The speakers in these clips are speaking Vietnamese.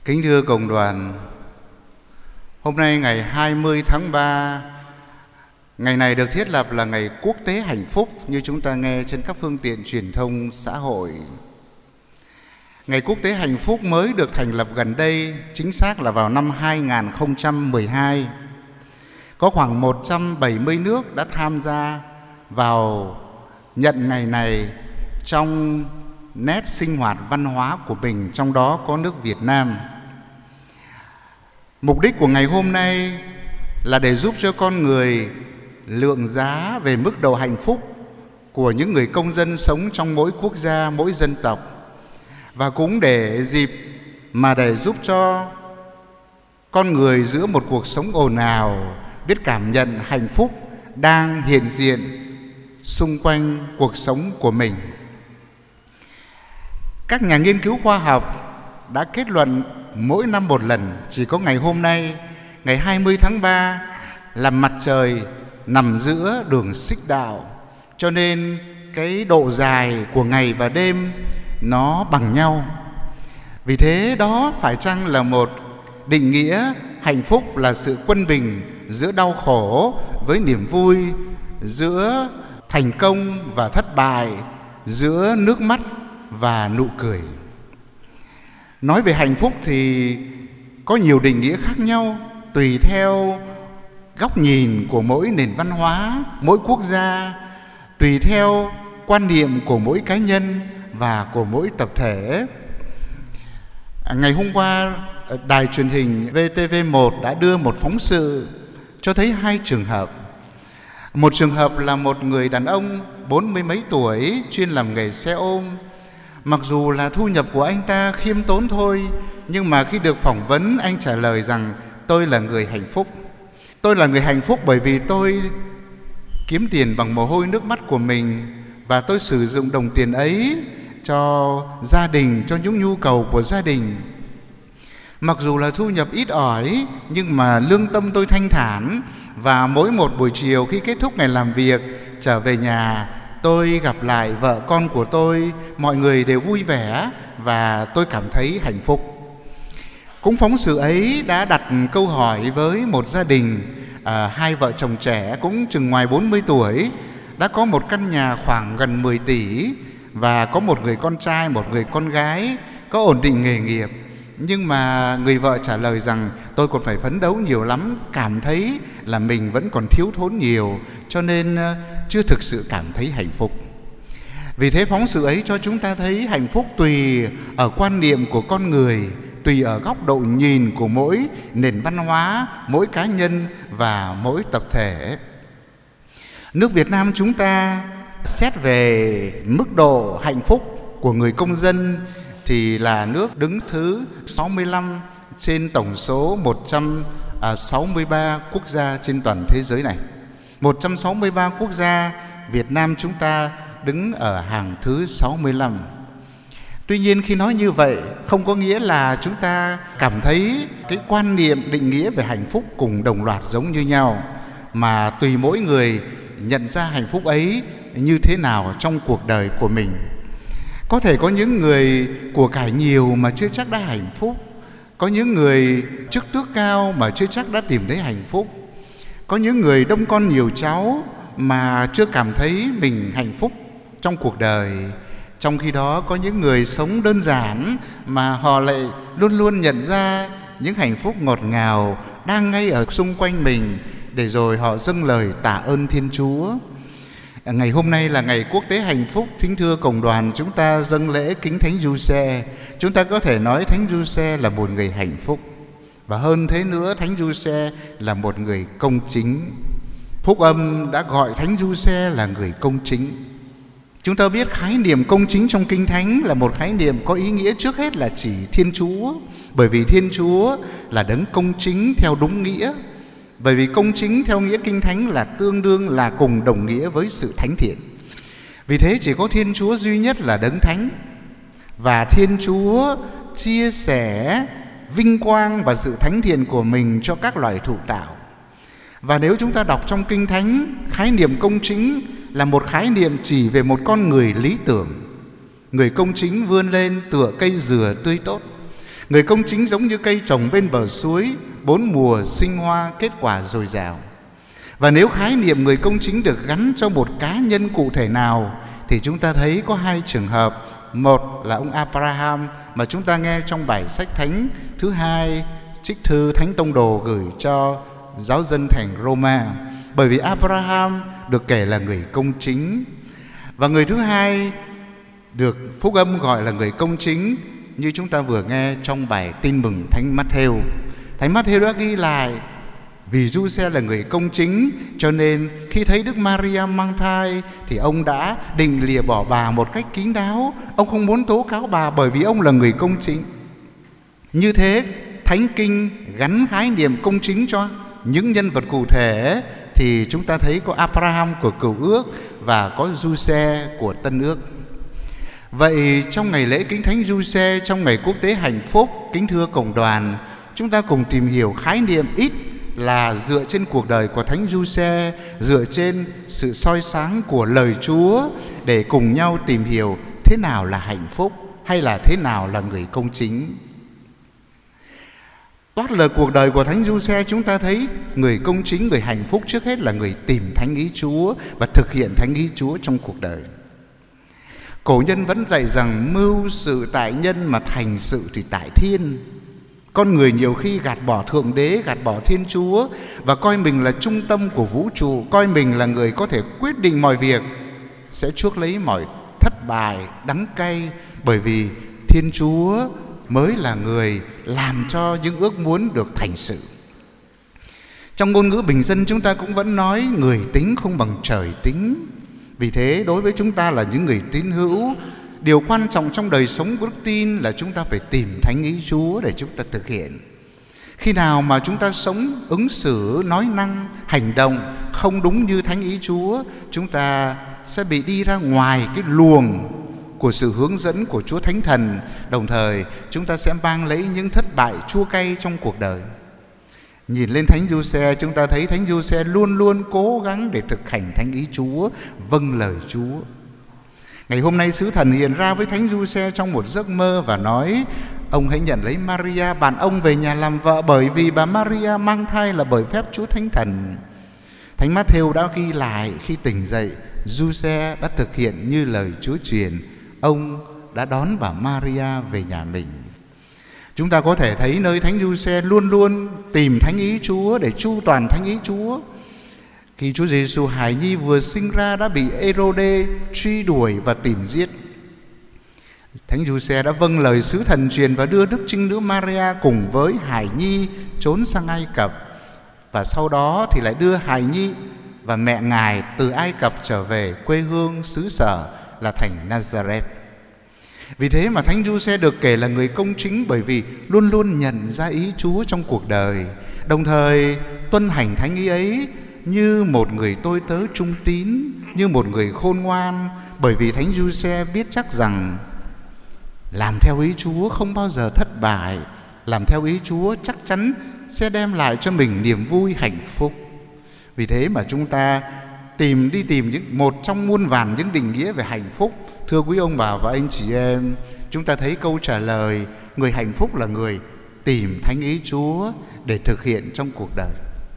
Kính thưa cộng đoàn, hôm nay ngày 20 tháng 3, ngày này được thiết lập là ngày quốc tế hạnh phúc như chúng ta nghe trên các phương tiện truyền thông xã hội. Ngày quốc tế hạnh phúc mới được thành lập gần đây, chính xác là vào năm 2012. Có khoảng 170 nước đã tham gia vào nhận ngày này trong nét sinh hoạt văn hóa của mình, trong đó có nước Việt Nam. Mục đích của ngày hôm nay là để giúp cho con người lượng giá về mức độ hạnh phúc của những người công dân sống trong mỗi quốc gia, mỗi dân tộc, và cũng để dịp mà để giúp cho con người giữa một cuộc sống ồn ào biết cảm nhận hạnh phúc đang hiện diện xung quanh cuộc sống của mình. Các nhà nghiên cứu khoa học đã kết luận mỗi năm một lần, chỉ có ngày hôm nay, ngày 20 tháng 3 là mặt trời nằm giữa đường xích đạo, cho nên cái độ dài của ngày và đêm nó bằng nhau. Vì thế đó phải chăng là một định nghĩa hạnh phúc là sự quân bình giữa đau khổ với niềm vui, giữa thành công và thất bại, giữa nước mắt và nụ cười. Nói về hạnh phúc thì có nhiều định nghĩa khác nhau tùy theo góc nhìn của mỗi nền văn hóa, mỗi quốc gia, tùy theo quan niệm của mỗi cá nhân và của mỗi tập thể. Ngày hôm qua, đài truyền hình VTV1 đã đưa một phóng sự cho thấy hai trường hợp. Một trường hợp là một người đàn ông 40 mấy tuổi chuyên làm nghề xe ôm. Mặc dù là thu nhập của anh ta khiêm tốn thôi, nhưng mà khi được phỏng vấn, anh trả lời rằng tôi là người hạnh phúc. Tôi là người hạnh phúc bởi vì tôi kiếm tiền bằng mồ hôi nước mắt của mình, và tôi sử dụng đồng tiền ấy cho gia đình, cho những nhu cầu của gia đình. Mặc dù là thu nhập ít ỏi, nhưng mà lương tâm tôi thanh thản, và mỗi một buổi chiều khi kết thúc ngày làm việc, trở về nhà, tôi gặp lại vợ con của tôi, mọi người đều vui vẻ và tôi cảm thấy hạnh phúc. Cũng phóng sự ấy đã đặt câu hỏi với một gia đình, hai vợ chồng trẻ cũng chừng ngoài 40 tuổi, đã có một căn nhà khoảng gần 10 tỷ và có một người con trai, một người con gái, có ổn định nghề nghiệp. Nhưng mà người vợ trả lời rằng tôi còn phải phấn đấu nhiều lắm, cảm thấy là mình vẫn còn thiếu thốn nhiều, cho nên chưa thực sự cảm thấy hạnh phúc. Vì thế phóng sự ấy cho chúng ta thấy hạnh phúc tùy ở quan niệm của con người, tùy ở góc độ nhìn của mỗi nền văn hóa, mỗi cá nhân và mỗi tập thể. Nước Việt Nam chúng ta xét về mức độ hạnh phúc của người công dân thì là nước đứng thứ 65 trên tổng số 163 quốc gia trên toàn thế giới này. 163 quốc gia, Việt Nam chúng ta đứng ở hàng thứ 65. Tuy nhiên khi nói như vậy không có nghĩa là chúng ta cảm thấy cái quan niệm định nghĩa về hạnh phúc cùng đồng loạt giống như nhau, mà tùy mỗi người nhận ra hạnh phúc ấy như thế nào trong cuộc đời của mình. Có thể có những người của cải nhiều mà chưa chắc đã hạnh phúc. Có những người chức tước cao mà chưa chắc đã tìm thấy hạnh phúc. Có những người đông con nhiều cháu mà chưa cảm thấy mình hạnh phúc trong cuộc đời. Trong khi đó có những người sống đơn giản mà họ lại luôn luôn nhận ra những hạnh phúc ngọt ngào đang ngay ở xung quanh mình, để rồi họ dâng lời tạ ơn Thiên Chúa. Ngày hôm nay là ngày quốc tế hạnh phúc. Thính thưa cộng đoàn, chúng ta dâng lễ kính Thánh Giuse. Chúng ta có thể nói Thánh Giuse là một người hạnh phúc, và hơn thế nữa, Thánh Giuse là một người công chính. Phúc âm đã gọi Thánh Giuse là người công chính. Chúng ta biết khái niệm công chính trong Kinh Thánh là một khái niệm có ý nghĩa trước hết là chỉ Thiên Chúa, bởi vì Thiên Chúa là đấng công chính theo đúng nghĩa. Bởi vì công chính theo nghĩa Kinh Thánh là tương đương, là cùng đồng nghĩa với sự thánh thiện. Vì thế chỉ có Thiên Chúa duy nhất là đấng thánh, và Thiên Chúa chia sẻ vinh quang và sự thánh thiện của mình cho các loài thụ tạo. Và nếu chúng ta đọc trong Kinh Thánh, khái niệm công chính là một khái niệm chỉ về một con người lý tưởng. Người công chính vươn lên tựa cây dừa tươi tốt. Người công chính giống như cây trồng bên bờ suối, 4 mùa sinh hoa, kết quả dồi dào. Và nếu khái niệm người công chính được gắn cho một cá nhân cụ thể nào thì chúng ta thấy có 2 trường hợp. Một là ông Abraham mà chúng ta nghe trong bài sách thánh. Thứ hai, trích thư Thánh Tông Đồ gửi cho giáo dân thành Roma. Bởi vì Abraham được kể là người công chính. Và người thứ hai được Phúc Âm gọi là người công chính, như chúng ta vừa nghe trong bài Tin Mừng Thánh Matthew. Thánh Matthew đã ghi lại vì Giuse là người công chính, cho nên khi thấy Đức Maria mang thai thì ông đã định lìa bỏ bà một cách kín đáo. Ông không muốn tố cáo bà bởi vì ông là người công chính. Như thế, Thánh Kinh gắn khái niệm công chính cho những nhân vật cụ thể thì chúng ta thấy có Abraham của Cựu Ước và có Giuse của Tân Ước. Vậy trong ngày lễ Kính Thánh Giuse, trong ngày quốc tế hạnh phúc, kính thưa cộng đoàn, chúng ta cùng tìm hiểu khái niệm ít là dựa trên cuộc đời của Thánh Giuse, dựa trên sự soi sáng của lời Chúa để cùng nhau tìm hiểu thế nào là hạnh phúc hay là thế nào là người công chính. Toát lời cuộc đời của Thánh Giuse, chúng ta thấy người công chính, người hạnh phúc trước hết là người tìm thánh ý Chúa và thực hiện thánh ý Chúa trong cuộc đời. Cổ nhân vẫn dạy rằng mưu sự tại nhân mà thành sự thì tại thiên. Con người nhiều khi gạt bỏ Thượng Đế, gạt bỏ Thiên Chúa và coi mình là trung tâm của vũ trụ, coi mình là người có thể quyết định mọi việc, sẽ chuốc lấy mọi thất bại, đắng cay, bởi vì Thiên Chúa mới là người làm cho những ước muốn được thành sự. Trong ngôn ngữ bình dân chúng ta cũng vẫn nói người tính không bằng trời tính. Vì thế đối với chúng ta là những người tín hữu, điều quan trọng trong đời sống của đức tin là chúng ta phải tìm thánh ý Chúa để chúng ta thực hiện. Khi nào mà chúng ta sống, ứng xử, nói năng, hành động không đúng như thánh ý Chúa, chúng ta sẽ bị đi ra ngoài cái luồng của sự hướng dẫn của Chúa Thánh Thần. Đồng thời chúng ta sẽ mang lấy những thất bại chua cay trong cuộc đời. Nhìn lên Thánh Giuse, chúng ta thấy Thánh Giuse luôn luôn cố gắng để thực hành thánh ý Chúa, vâng lời Chúa. Ngày hôm nay Sứ Thần hiện ra với Thánh Giuse trong một giấc mơ và nói: ông hãy nhận lấy Maria bạn ông về nhà làm vợ, bởi vì bà Maria mang thai là bởi phép Chúa Thánh Thần. Thánh Matthew đã ghi lại khi tỉnh dậy, Giuse đã thực hiện như lời Chúa truyền. Ông đã đón bà Maria về nhà mình. Chúng ta có thể thấy nơi Thánh Giuse luôn luôn tìm thánh ý Chúa để chu toàn thánh ý Chúa. Khi Chúa Giêsu hài nhi vừa sinh ra đã bị Ê-rô-đê truy đuổi và tìm giết, Thánh Giuse đã vâng lời Sứ Thần truyền và đưa Đức Trinh Nữ Maria cùng với hài nhi trốn sang Ai Cập, và sau đó thì lại đưa hài nhi và mẹ Ngài từ Ai Cập trở về quê hương xứ sở là thành Nazareth. Vì thế mà Thánh Giuse được kể là người công chính, bởi vì luôn luôn nhận ra ý Chúa trong cuộc đời, đồng thời tuân hành thánh ý ấy như một người tôi tớ trung tín, như một người khôn ngoan. Bởi vì Thánh Giuse biết chắc rằng làm theo ý Chúa không bao giờ thất bại, làm theo ý Chúa chắc chắn sẽ đem lại cho mình niềm vui hạnh phúc. Vì thế mà chúng ta tìm một trong muôn vàn những định nghĩa về hạnh phúc. Thưa quý ông bà và anh chị em, chúng ta thấy câu trả lời người hạnh phúc là người tìm thánh ý Chúa để thực hiện trong cuộc đời.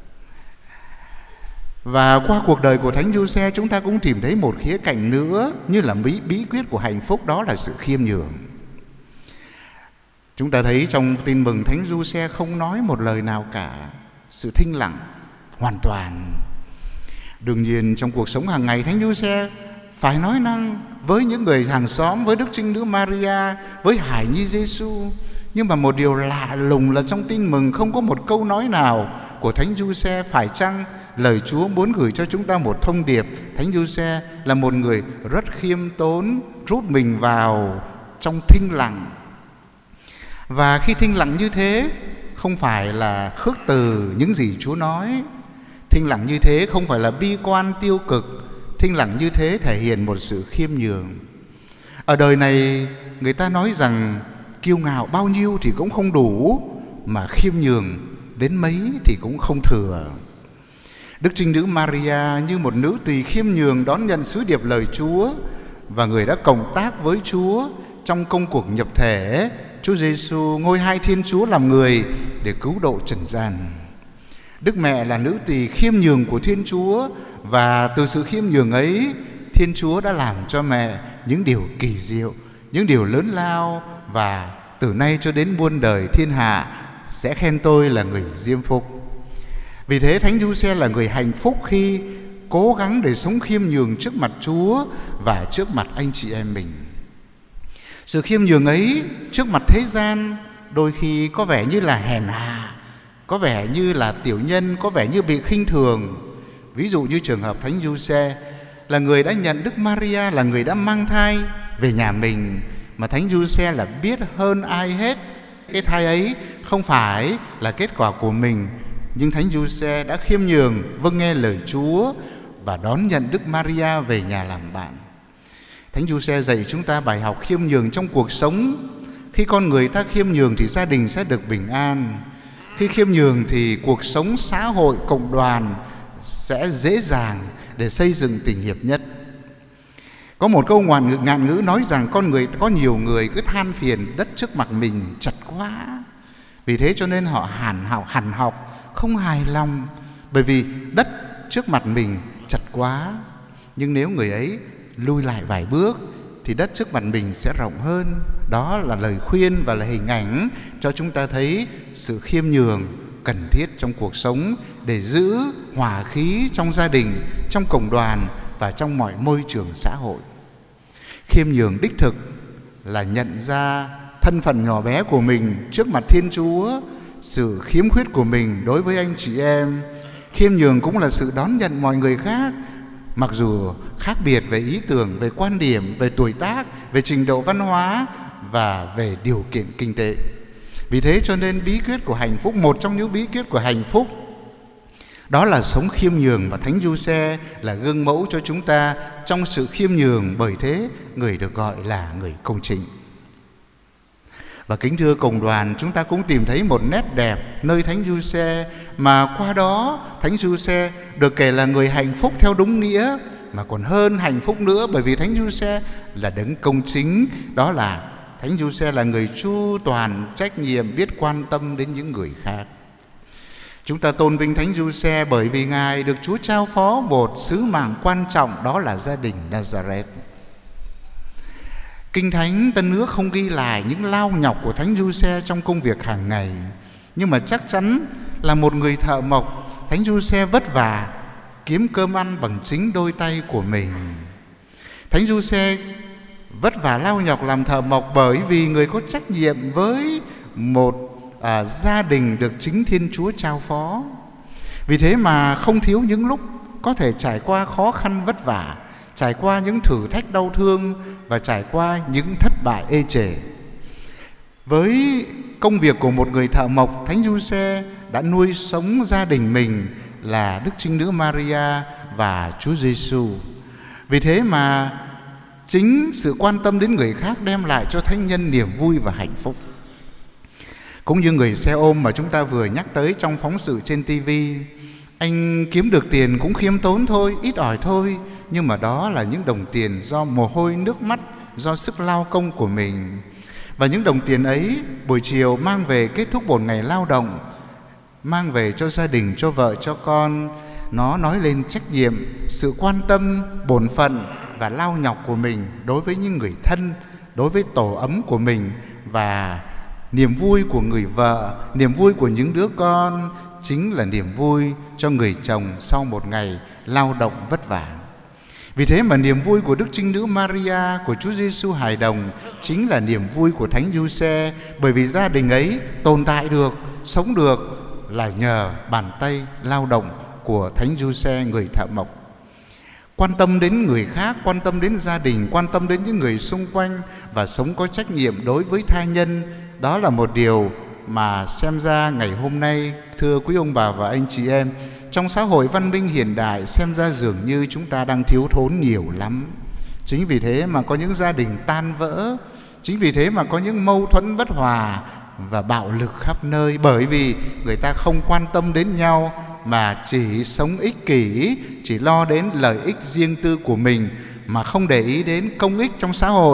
Và qua cuộc đời của Thánh Giuse, chúng ta cũng tìm thấy một khía cạnh nữa như là bí quyết của hạnh phúc, đó là sự khiêm nhường. Chúng ta thấy trong Tin Mừng Thánh Giuse không nói một lời nào cả, sự thinh lặng hoàn toàn. Đương nhiên trong cuộc sống hàng ngày Thánh Giuse phải nói năng với những người hàng xóm, với Đức Trinh Nữ Maria, với hài nhi Giêsu. Nhưng mà một điều lạ lùng là trong Tin Mừng không có một câu nói nào của Thánh Giuse. Phải chăng lời Chúa muốn gửi cho chúng ta một thông điệp? Thánh Giuse là một người rất khiêm tốn, rút mình vào trong thinh lặng. Và khi thinh lặng như thế không phải là khước từ những gì Chúa nói. Thinh lặng như thế không phải là bi quan tiêu cực. Thinh lặng như thế thể hiện một sự khiêm nhường. Ở đời này người ta nói rằng kiêu ngạo bao nhiêu thì cũng không đủ, mà khiêm nhường đến mấy thì cũng không thừa. Đức Trinh Nữ Maria như một nữ tỳ khiêm nhường đón nhận sứ điệp lời Chúa, và người đã cộng tác với Chúa trong công cuộc nhập thể, Chúa Giêsu, ngôi hai Thiên Chúa làm người để cứu độ trần gian. Đức Mẹ là nữ tỳ khiêm nhường của Thiên Chúa, và từ sự khiêm nhường ấy, Thiên Chúa đã làm cho mẹ những điều kỳ diệu, những điều lớn lao, và từ nay cho đến muôn đời thiên hạ sẽ khen tôi là người diêm phúc. Vì thế Thánh Giuse là người hạnh phúc khi cố gắng để sống khiêm nhường trước mặt Chúa và trước mặt anh chị em mình. Sự khiêm nhường ấy trước mặt thế gian đôi khi có vẻ như là hèn hạ, có vẻ như là tiểu nhân, có vẻ như bị khinh thường. Ví dụ như trường hợp Thánh Giuse là người đã nhận Đức Maria là người đã mang thai về nhà mình, mà Thánh Giuse là biết hơn ai hết cái thai ấy không phải là kết quả của mình, nhưng Thánh Giuse đã khiêm nhường vâng nghe lời Chúa và đón nhận Đức Maria về nhà làm bạn. Thánh Giuse dạy chúng ta bài học khiêm nhường trong cuộc sống. Khi con người ta khiêm nhường thì gia đình sẽ được bình an. Khi khiêm nhường thì cuộc sống xã hội, cộng đoàn sẽ dễ dàng để xây dựng tình hiệp nhất. Có một câu ngạn ngữ nói rằng có nhiều người cứ than phiền đất trước mặt mình chật quá. Vì thế cho nên họ hằn học, không hài lòng, bởi vì đất trước mặt mình chật quá. Nhưng nếu người ấy lui lại vài bước thì đất trước mặt mình sẽ rộng hơn. Đó là lời khuyên và là hình ảnh cho chúng ta thấy sự khiêm nhường cần thiết trong cuộc sống để giữ hòa khí trong gia đình, trong cộng đoàn và trong mọi môi trường xã hội. Khiêm nhường đích thực là nhận ra thân phận nhỏ bé của mình trước mặt Thiên Chúa, sự khiếm khuyết của mình đối với anh chị em. Khiêm nhường cũng là sự đón nhận mọi người khác, mặc dù khác biệt về ý tưởng, về quan điểm, về tuổi tác, về trình độ văn hóa và về điều kiện kinh tế. Vì thế cho nên bí quyết của hạnh phúc, một trong những bí quyết của hạnh phúc đó là sống khiêm nhường, và Thánh Giuse là gương mẫu cho chúng ta trong sự khiêm nhường, bởi thế người được gọi là người công chính. Và kính thưa cộng đoàn, chúng ta cũng tìm thấy một nét đẹp nơi Thánh Giuse, mà qua đó Thánh Giuse được kể là người hạnh phúc theo đúng nghĩa, mà còn hơn hạnh phúc nữa, bởi vì Thánh Giuse là đấng công chính. Đó là Thánh Giuse là người chu toàn, trách nhiệm, biết quan tâm đến những người khác. Chúng ta tôn vinh Thánh Giuse bởi vì Ngài được Chúa trao phó một sứ mạng quan trọng, đó là gia đình Nazareth. Kinh Thánh Tân Ước không ghi lại những lao nhọc của Thánh Giuse trong công việc hàng ngày, nhưng mà chắc chắn là một người thợ mộc, Thánh Giuse vất vả kiếm cơm ăn bằng chính đôi tay của mình. Thánh Giuse vất vả lao nhọc làm thợ mộc bởi vì người có trách nhiệm với một gia đình được chính Thiên Chúa trao phó. Vì thế mà không thiếu những lúc có thể trải qua khó khăn vất vả, trải qua những thử thách đau thương và trải qua những thất bại ê chề. Với công việc của một người thợ mộc, Thánh Giuse đã nuôi sống gia đình mình là Đức Trinh Nữ Maria và Chúa Giêsu. Vì thế mà chính sự quan tâm đến người khác đem lại cho thánh nhân niềm vui và hạnh phúc. Cũng như người xe ôm mà chúng ta vừa nhắc tới trong phóng sự trên TV, anh kiếm được tiền cũng khiêm tốn thôi, ít ỏi thôi, nhưng mà đó là những đồng tiền do mồ hôi nước mắt, do sức lao công của mình. Và những đồng tiền ấy buổi chiều mang về kết thúc một ngày lao động, mang về cho gia đình, cho vợ, cho con. Nó nói lên trách nhiệm, sự quan tâm, bổn phận và lao nhọc của mình đối với những người thân, đối với tổ ấm của mình. Và niềm vui của người vợ, niềm vui của những đứa con chính là niềm vui cho người chồng sau một ngày lao động vất vả. Vì thế mà niềm vui của Đức Trinh Nữ Maria, của Chúa Giêsu hài đồng chính là niềm vui của Thánh Giuse, bởi vì gia đình ấy tồn tại được, sống được là nhờ bàn tay lao động của Thánh Giuse, người thợ mộc. Quan tâm đến người khác, quan tâm đến gia đình, quan tâm đến những người xung quanh và sống có trách nhiệm đối với tha nhân, đó là một điều mà xem ra ngày hôm nay, thưa quý ông bà và anh chị em, trong xã hội văn minh hiện đại xem ra dường như chúng ta đang thiếu thốn nhiều lắm. Chính vì thế mà có những gia đình tan vỡ, chính vì thế mà có những mâu thuẫn bất hòa và bạo lực khắp nơi, bởi vì người ta không quan tâm đến nhau mà chỉ sống ích kỷ, chỉ lo đến lợi ích riêng tư của mình mà không để ý đến công ích trong xã hội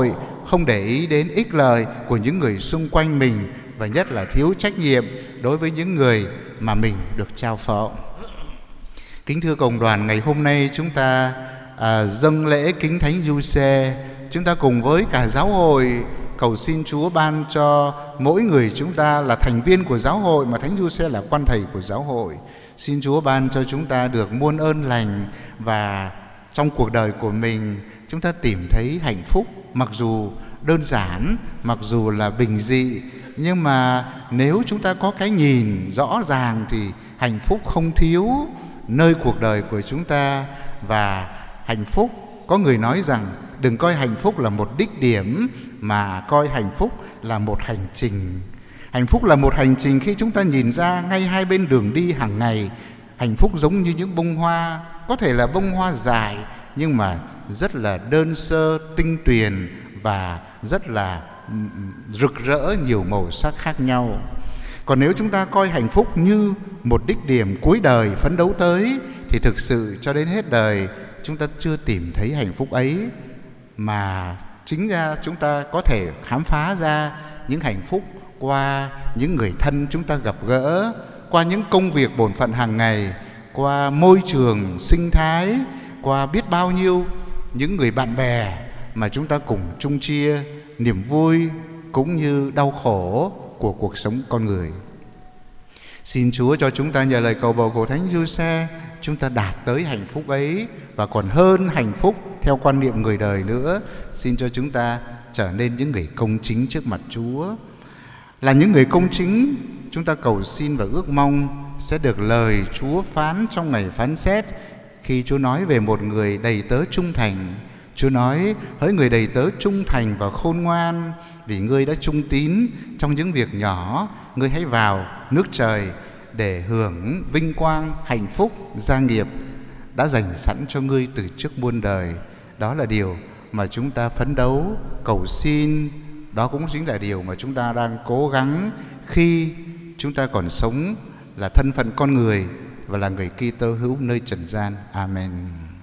không để ý đến ích lợi của những người xung quanh mình, và nhất là thiếu trách nhiệm đối với những người mà mình được trao phó. Kính thưa cộng đoàn, ngày hôm nay chúng ta dâng lễ kính Thánh Giuse. Chúng ta cùng với cả giáo hội cầu xin Chúa ban cho mỗi người chúng ta là thành viên của giáo hội, mà Thánh Giuse là quan thầy của giáo hội. Xin Chúa ban cho chúng ta được muôn ơn lành, và trong cuộc đời của mình chúng ta tìm thấy hạnh phúc, mặc dù đơn giản, mặc dù là bình dị, nhưng mà nếu chúng ta có cái nhìn rõ ràng thì hạnh phúc không thiếu nơi cuộc đời của chúng ta. Và hạnh phúc, có người nói rằng đừng coi hạnh phúc là một đích điểm, mà coi hạnh phúc là một hành trình. Hạnh phúc là một hành trình khi chúng ta nhìn ra ngay hai bên đường đi hàng ngày. Hạnh phúc giống như những bông hoa, có thể là bông hoa dài nhưng mà rất là đơn sơ, tinh tuyền và rất là rực rỡ, nhiều màu sắc khác nhau. Còn nếu chúng ta coi hạnh phúc như một đích điểm cuối đời phấn đấu tới, thì thực sự cho đến hết đời chúng ta chưa tìm thấy hạnh phúc ấy, mà chính ra chúng ta có thể khám phá ra những hạnh phúc qua những người thân chúng ta gặp gỡ, qua những công việc bổn phận hàng ngày, qua môi trường sinh thái, qua biết bao nhiêu những người bạn bè mà chúng ta cùng chung chia niềm vui cũng như đau khổ của cuộc sống con người. Xin Chúa cho chúng ta nhờ lời cầu bầu của Thánh Giuse, chúng ta đạt tới hạnh phúc ấy, và còn hơn hạnh phúc theo quan niệm người đời nữa. Xin cho chúng ta trở nên những người công chính trước mặt Chúa. Là những người công chính, chúng ta cầu xin và ước mong sẽ được lời Chúa phán trong ngày phán xét, khi Chúa nói về một người đầy tớ trung thành. Chúa nói: hỡi người đầy tớ trung thành và khôn ngoan, vì ngươi đã trung tín trong những việc nhỏ, ngươi hãy vào nước trời để hưởng vinh quang, hạnh phúc, gia nghiệp đã dành sẵn cho ngươi từ trước muôn đời. Đó là điều mà chúng ta phấn đấu, cầu xin. Đó cũng chính là điều mà chúng ta đang cố gắng khi chúng ta còn sống, là thân phận con người và là người Kitô hữu nơi trần gian. Amen.